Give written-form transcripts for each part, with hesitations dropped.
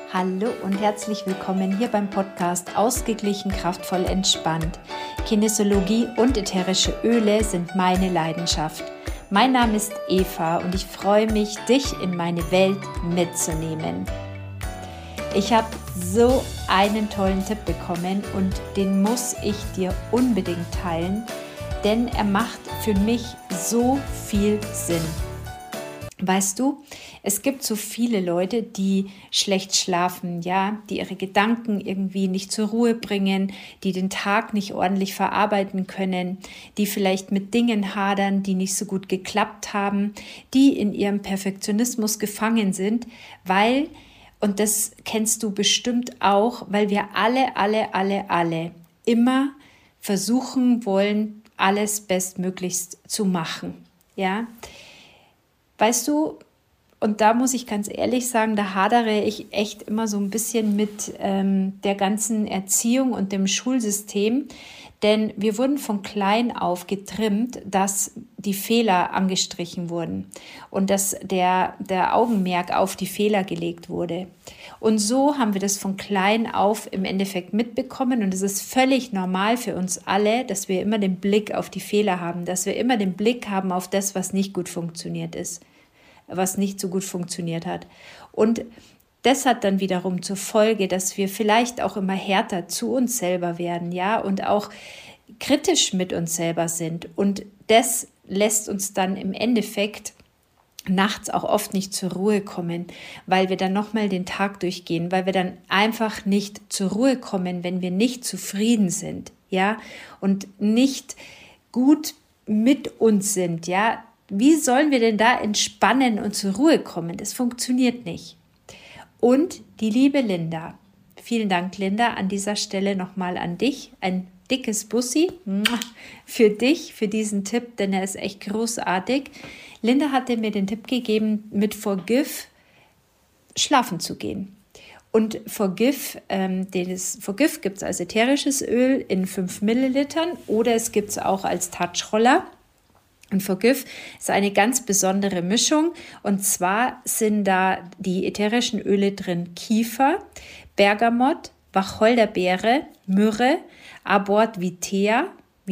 Hallo und herzlich willkommen hier beim Podcast Ausgeglichen, kraftvoll, entspannt. Kinesiologie und ätherische Öle sind meine Leidenschaft. Mein Name ist Eva und ich freue mich, dich in meine Welt mitzunehmen. Ich habe so einen tollen Tipp bekommen und den muss ich dir unbedingt teilen, denn er macht für mich so viel Sinn. Weißt du, es gibt so viele Leute, die schlecht schlafen, ja, die ihre Gedanken irgendwie nicht zur Ruhe bringen, die den Tag nicht ordentlich verarbeiten können, die vielleicht mit Dingen hadern, die nicht so gut geklappt haben, die in ihrem Perfektionismus gefangen sind, weil, und das kennst du bestimmt auch, weil wir alle immer versuchen wollen, alles bestmöglichst zu machen, ja. Weißt du, und da muss ich ganz ehrlich sagen, da hadere ich echt immer so ein bisschen mit der ganzen Erziehung und dem Schulsystem, denn wir wurden von klein auf getrimmt, dass die Fehler angestrichen wurden und dass der Augenmerk auf die Fehler gelegt wurde. Und so haben wir das von klein auf im Endeffekt mitbekommen und es ist völlig normal für uns alle, dass wir immer den Blick auf die Fehler haben, dass wir immer den Blick haben auf das, was nicht gut funktioniert ist, was nicht so gut funktioniert hat. Und das hat dann wiederum zur Folge, dass wir vielleicht auch immer härter zu uns selber werden, ja, und auch kritisch mit uns selber sind. Und das lässt uns dann im Endeffekt nachts auch oft nicht zur Ruhe kommen, weil wir dann nochmal den Tag durchgehen, weil wir dann einfach nicht zur Ruhe kommen, wenn wir nicht zufrieden sind, ja, und nicht gut mit uns sind, ja. Wie sollen wir denn da entspannen und zur Ruhe kommen? Das funktioniert nicht. Und die liebe Linda, vielen Dank Linda, an dieser Stelle nochmal an dich, ein dickes Bussi für dich, für diesen Tipp, denn er ist echt großartig. Linda hatte mir den Tipp gegeben, mit Forgive schlafen zu gehen. Und Forgive gibt es als ätherisches Öl in 5 Millilitern oder es gibt es auch als Touchroller. Und Forgive ist eine ganz besondere Mischung und zwar sind da die ätherischen Öle drin Kiefer, Bergamott, Wacholderbeere, Myrrhe, Abort vitae,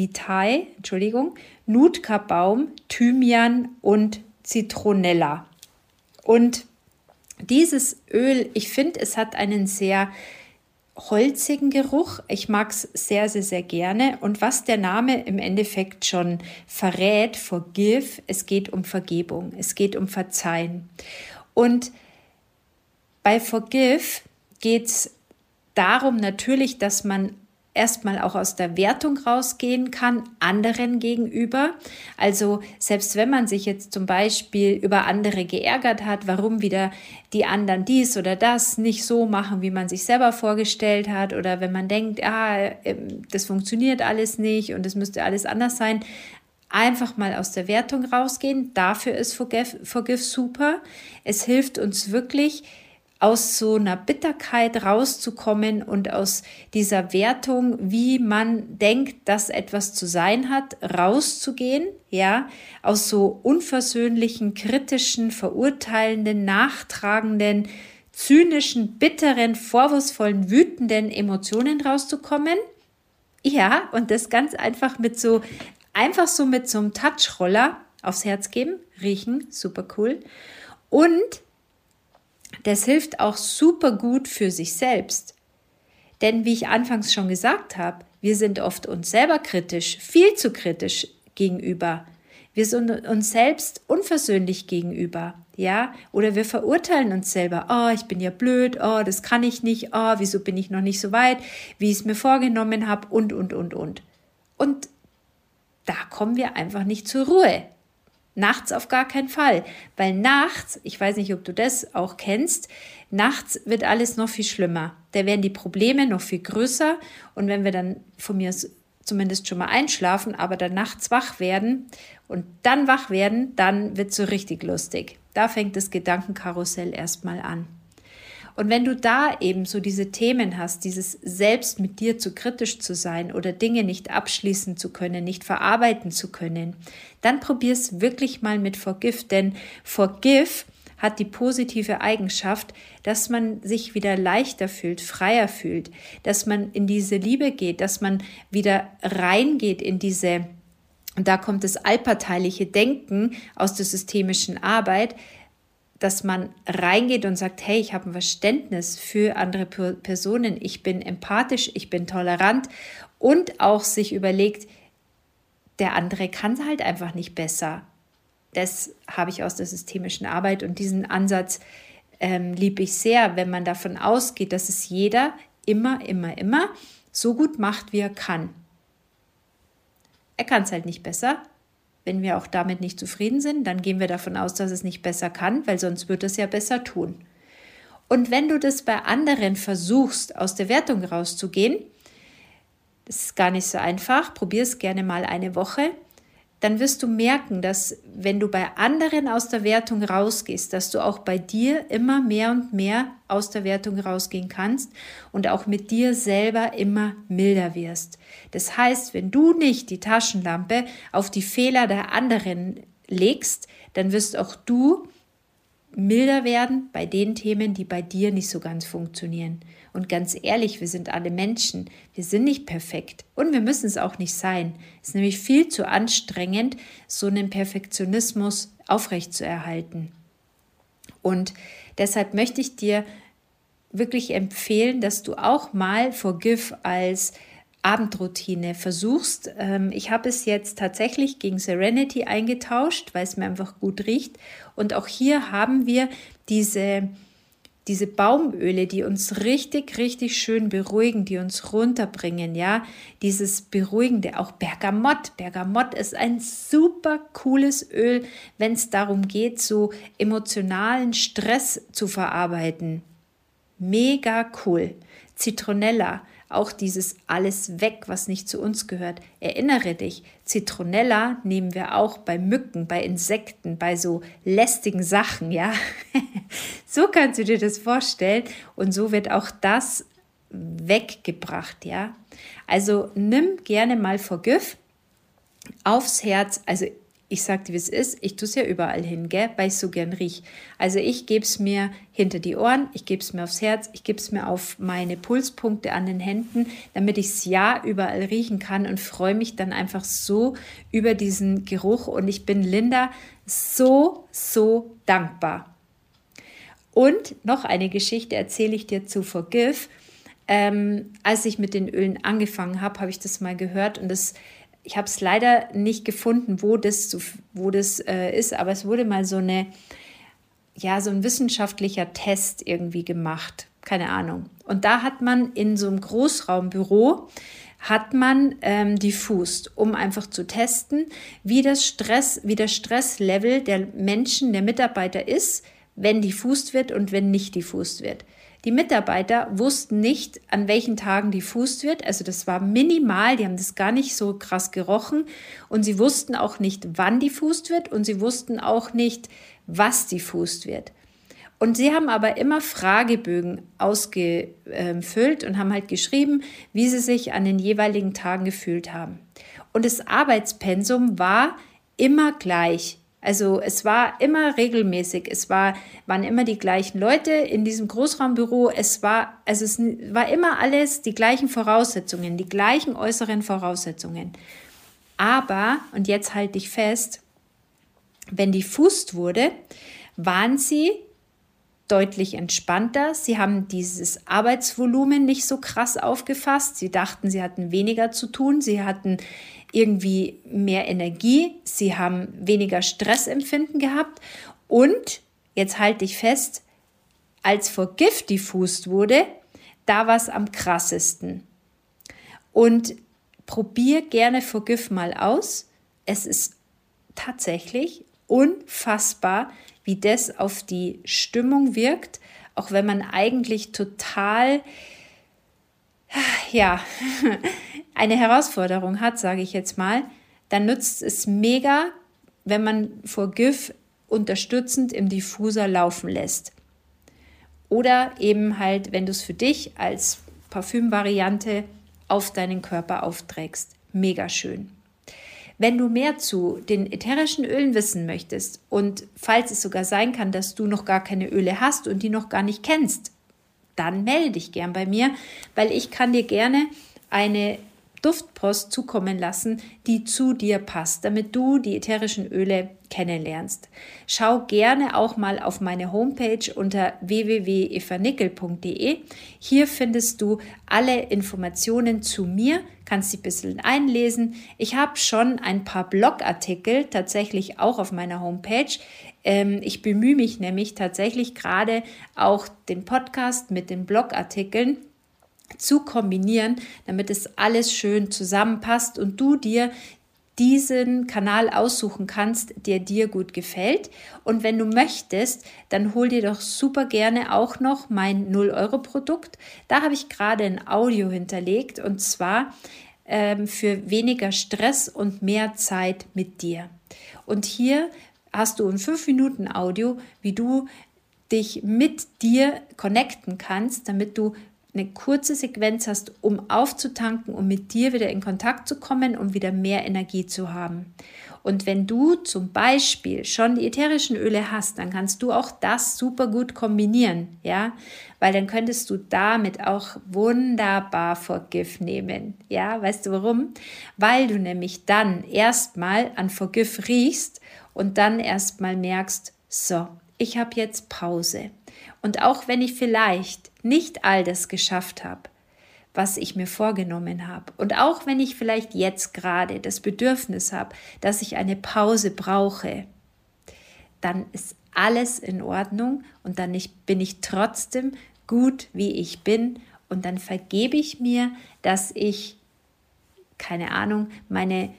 Nutka-Baum, Thymian und Zitronella. Und dieses Öl, ich finde, es hat einen sehr holzigen Geruch. Ich mag es sehr, sehr, sehr gerne. Und was der Name im Endeffekt schon verrät, Forgive, es geht um Vergebung, es geht um Verzeihen. Und bei Forgive geht es darum natürlich, dass man erstmal auch aus der Wertung rausgehen kann, anderen gegenüber. Also selbst wenn man sich jetzt zum Beispiel über andere geärgert hat, warum wieder die anderen dies oder das nicht so machen, wie man sich selber vorgestellt hat, oder wenn man denkt, das funktioniert alles nicht und es müsste alles anders sein, einfach mal aus der Wertung rausgehen. Dafür ist Forgive super. Es hilft uns wirklich, aus so einer Bitterkeit rauszukommen und aus dieser Wertung, wie man denkt, dass etwas zu sein hat, rauszugehen, ja, aus so unversöhnlichen, kritischen, verurteilenden, nachtragenden, zynischen, bitteren, vorwurfsvollen, wütenden Emotionen rauszukommen. Ja, und das ganz einfach mit so einem Touchroller aufs Herz geben, riechen, super cool. Und das hilft auch super gut für sich selbst. Denn wie ich anfangs schon gesagt habe, wir sind oft uns selber kritisch, viel zu kritisch gegenüber. Wir sind uns selbst unversöhnlich gegenüber, ja? Oder wir verurteilen uns selber. Oh, ich bin ja blöd, oh, das kann ich nicht, oh, wieso bin ich noch nicht so weit, wie ich es mir vorgenommen habe und. Und da kommen wir einfach nicht zur Ruhe. Nachts auf gar keinen Fall, weil nachts, ich weiß nicht, ob du das auch kennst, nachts wird alles noch viel schlimmer. Da werden die Probleme noch viel größer und wenn wir dann von mir zumindest schon mal einschlafen, aber dann nachts wach werden, dann wird es so richtig lustig. Da fängt das Gedankenkarussell erstmal an. Und wenn du da eben so diese Themen hast, dieses selbst mit dir zu kritisch zu sein oder Dinge nicht abschließen zu können, nicht verarbeiten zu können, dann probier's wirklich mal mit Forgive, denn Forgive hat die positive Eigenschaft, dass man sich wieder leichter fühlt, freier fühlt, dass man in diese Liebe geht, dass man wieder reingeht in diese, und da kommt das allparteiliche Denken aus der systemischen Arbeit, dass man reingeht und sagt, hey, ich habe ein Verständnis für andere Personen, ich bin empathisch, ich bin tolerant und auch sich überlegt, der andere kann es halt einfach nicht besser. Das habe ich aus der systemischen Arbeit und diesen Ansatz liebe ich sehr, wenn man davon ausgeht, dass es jeder immer so gut macht, wie er kann. Er kann es halt nicht besser. Wenn wir auch damit nicht zufrieden sind, dann gehen wir davon aus, dass es nicht besser kann, weil sonst wird es ja besser tun. Und wenn du das bei anderen versuchst, aus der Wertung rauszugehen, das ist gar nicht so einfach, probier es gerne mal eine Woche, dann wirst du merken, dass wenn du bei anderen aus der Wertung rausgehst, dass du auch bei dir immer mehr und mehr aus der Wertung rausgehen kannst und auch mit dir selber immer milder wirst. Das heißt, wenn du nicht die Taschenlampe auf die Fehler der anderen legst, dann wirst auch du milder werden bei den Themen, die bei dir nicht so ganz funktionieren. Und ganz ehrlich, wir sind alle Menschen, wir sind nicht perfekt und wir müssen es auch nicht sein. Es ist nämlich viel zu anstrengend, so einen Perfektionismus aufrechtzuerhalten. Und deshalb möchte ich dir wirklich empfehlen, dass du auch mal Forgive als Abendroutine versuchst. Ich habe es jetzt tatsächlich gegen Serenity eingetauscht, weil es mir einfach gut riecht. Und auch hier haben wir diese Baumöle, die uns richtig schön beruhigen, die uns runterbringen, ja, dieses Beruhigende, auch Bergamott. Bergamott ist ein super cooles Öl, wenn es darum geht, so emotionalen Stress zu verarbeiten. Mega cool. Zitronella, auch dieses alles weg, was nicht zu uns gehört. Erinnere dich, Zitronella nehmen wir auch bei Mücken, bei Insekten, bei so lästigen Sachen, ja. So kannst du dir das vorstellen und so wird auch das weggebracht, ja. Also nimm gerne mal Forgive aufs Herz, also ich sag dir, wie es ist, ich tue es ja überall hin, gell, weil ich so gern rieche. Also ich gebe es mir hinter die Ohren, ich gebe es mir aufs Herz, ich gebe es mir auf meine Pulspunkte an den Händen, damit ich es ja überall riechen kann und freue mich dann einfach so über diesen Geruch. Und ich bin Linda so dankbar. Und noch eine Geschichte erzähle ich dir zu Forgive. Als ich mit den Ölen angefangen habe, habe ich das mal gehört und ich habe es leider nicht gefunden, wo das ist, aber es wurde mal so ein wissenschaftlicher Test irgendwie gemacht, keine Ahnung. Und da hat man in so einem Großraumbüro diffust, um einfach zu testen, wie der Stresslevel der Menschen, der Mitarbeiter ist, wenn diffust wird und wenn nicht diffust wird. Die Mitarbeiter wussten nicht, an welchen Tagen diffust wird, also das war minimal, die haben das gar nicht so krass gerochen und sie wussten auch nicht, wann diffust wird und sie wussten auch nicht, was diffust wird. Und sie haben aber immer Fragebögen ausgefüllt und haben halt geschrieben, wie sie sich an den jeweiligen Tagen gefühlt haben. Und das Arbeitspensum war immer gleich. Also es war immer regelmäßig, waren immer die gleichen Leute in diesem Großraumbüro, es war immer alles die gleichen Voraussetzungen, die gleichen äußeren Voraussetzungen. Aber, und jetzt halte ich fest, wenn diffust wurde, waren sie deutlich entspannter, sie haben dieses Arbeitsvolumen nicht so krass aufgefasst, sie dachten, sie hatten weniger zu tun, sie hatten irgendwie mehr Energie, sie haben weniger Stressempfinden gehabt und, jetzt halte ich fest, als Forgive diffust wurde, da war es am krassesten. Und probier gerne Forgive mal aus. Es ist tatsächlich unfassbar, wie das auf die Stimmung wirkt, auch wenn man eigentlich total, eine Herausforderung hat, sage ich jetzt mal, dann nützt es mega, wenn man Forgive unterstützend im Diffuser laufen lässt. Oder eben halt, wenn du es für dich als Parfümvariante auf deinen Körper aufträgst. Mega schön. Wenn du mehr zu den ätherischen Ölen wissen möchtest und falls es sogar sein kann, dass du noch gar keine Öle hast und die noch gar nicht kennst, dann melde dich gern bei mir, weil ich kann dir gerne eine Duftpost zukommen lassen, die zu dir passt, damit du die ätherischen Öle kennenlernst. Schau gerne auch mal auf meine Homepage unter www.evanickel.de. Hier findest du alle Informationen zu mir, kannst dich ein bisschen einlesen. Ich habe schon ein paar Blogartikel tatsächlich auch auf meiner Homepage. Ich bemühe mich nämlich tatsächlich gerade auch den Podcast mit den Blogartikeln zu kombinieren, damit es alles schön zusammenpasst und du dir diesen Kanal aussuchen kannst, der dir gut gefällt. Und wenn du möchtest, dann hol dir doch super gerne auch noch mein 0-Euro-Produkt. Da habe ich gerade ein Audio hinterlegt und zwar für weniger Stress und mehr Zeit mit dir. Und hier hast du ein 5-Minuten-Audio, wie du dich mit dir connecten kannst, damit du eine kurze Sequenz hast, um aufzutanken, um mit dir wieder in Kontakt zu kommen, um wieder mehr Energie zu haben. Und wenn du zum Beispiel schon die ätherischen Öle hast, dann kannst du auch das super gut kombinieren, ja, weil dann könntest du damit auch wunderbar Forgive nehmen, ja, weißt du warum? Weil du nämlich dann erstmal an Forgive riechst und dann erstmal merkst, so, ich habe jetzt Pause. Und auch wenn ich vielleicht nicht all das geschafft habe, was ich mir vorgenommen habe, und auch wenn ich vielleicht jetzt gerade das Bedürfnis habe, dass ich eine Pause brauche, dann ist alles in Ordnung und dann bin ich trotzdem gut, wie ich bin und dann vergebe ich mir, dass ich, keine Ahnung, meine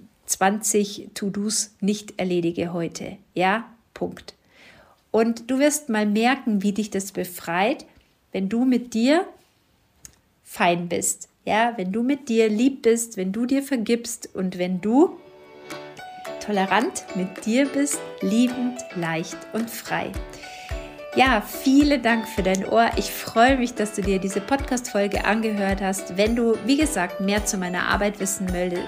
20 To-Dos nicht erledige heute. Ja, Punkt. Und du wirst mal merken, wie dich das befreit, wenn du mit dir fein bist. Ja, wenn du mit dir lieb bist, wenn du dir vergibst und wenn du tolerant mit dir bist, liebend, leicht und frei. Ja, vielen Dank für dein Ohr. Ich freue mich, dass du dir diese Podcast-Folge angehört hast. Wenn du, wie gesagt, mehr zu meiner Arbeit wissen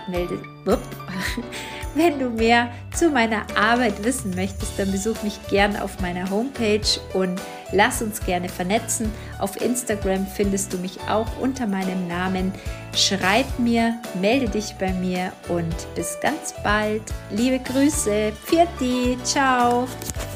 Wenn du mehr zu meiner Arbeit wissen möchtest, dann besuch mich gern auf meiner Homepage und lass uns gerne vernetzen. Auf Instagram findest du mich auch unter meinem Namen. Schreib mir, melde dich bei mir und bis ganz bald. Liebe Grüße, Pfiat, ciao.